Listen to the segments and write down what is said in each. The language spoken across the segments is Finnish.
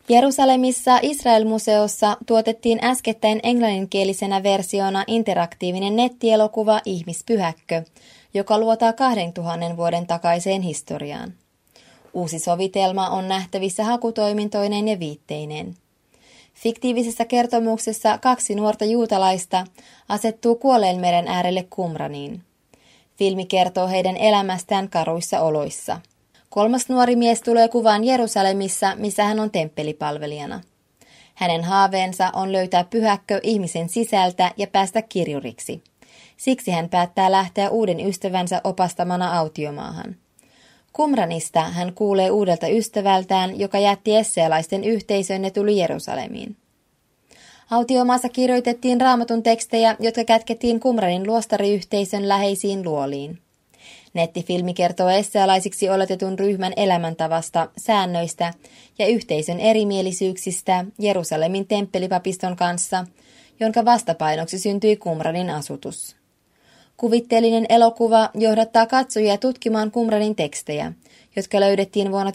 Jerusalemissa Israel-museossa tuotettiin äskettäin englanninkielisenä versiona interaktiivinen nettielokuva Ihmispyhäkkö, joka luotaa 2000 vuoden takaiseen historiaan. Uusi sovitelma on nähtävissä hakutoimintoineen ja viitteineen. Fiktiivisessä kertomuksessa 2 nuorta juutalaista asettuu kuolleen meren äärelle Qumraniin. Filmi kertoo heidän elämästään karuissa oloissa. 3. nuori mies tulee kuvaan Jerusalemissa, missä hän on temppelipalvelijana. Hänen haaveensa on löytää pyhäkkö ihmisen sisältä ja päästä kirjuriksi. Siksi hän päättää lähteä uuden ystävänsä opastamana autiomaahan. Qumranista hän kuulee uudelta ystävältään, joka jätti essealaisten yhteisön ja tuli Jerusalemiin. Autiomaassa kirjoitettiin Raamatun tekstejä, jotka kätkettiin Qumranin luostariyhteisön läheisiin luoliin. Nettifilmi kertoo essealaisiksi oletetun ryhmän elämäntavasta, säännöistä ja yhteisön erimielisyyksistä Jerusalemin temppelipapiston kanssa, jonka vastapainoksi syntyi Qumranin asutus. Kuvitteellinen elokuva johdattaa katsojia tutkimaan Qumranin tekstejä, jotka löydettiin vuonna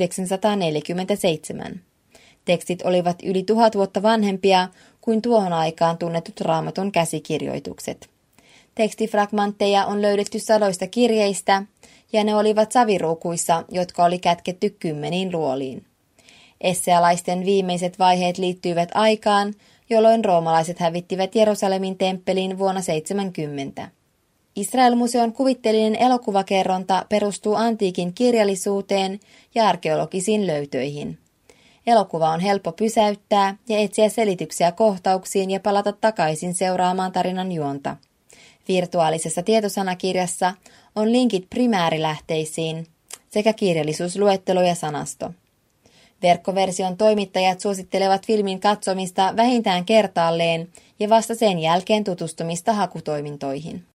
1947. Tekstit olivat yli 1000 vuotta vanhempia kuin tuohon aikaan tunnetut Raamatun käsikirjoitukset. Tekstifragmentteja on löydetty sadoista kirjeistä, ja ne olivat saviruukuissa, jotka oli kätketty 10 luoliin. Essealaisten viimeiset vaiheet liittyivät aikaan, jolloin roomalaiset hävittivät Jerusalemin temppelin vuonna 70. Israel-museon kuvitteellinen elokuvakerronta perustuu antiikin kirjallisuuteen ja arkeologisiin löytöihin. Elokuva on helppo pysäyttää ja etsiä selityksiä kohtauksiin ja palata takaisin seuraamaan tarinan juonta. Virtuaalisessa tietosanakirjassa on linkit primäärilähteisiin sekä kirjallisuusluettelo ja sanasto. Verkkoversion toimittajat suosittelevat filmin katsomista vähintään kertaalleen ja vasta sen jälkeen tutustumista hakutoimintoihin.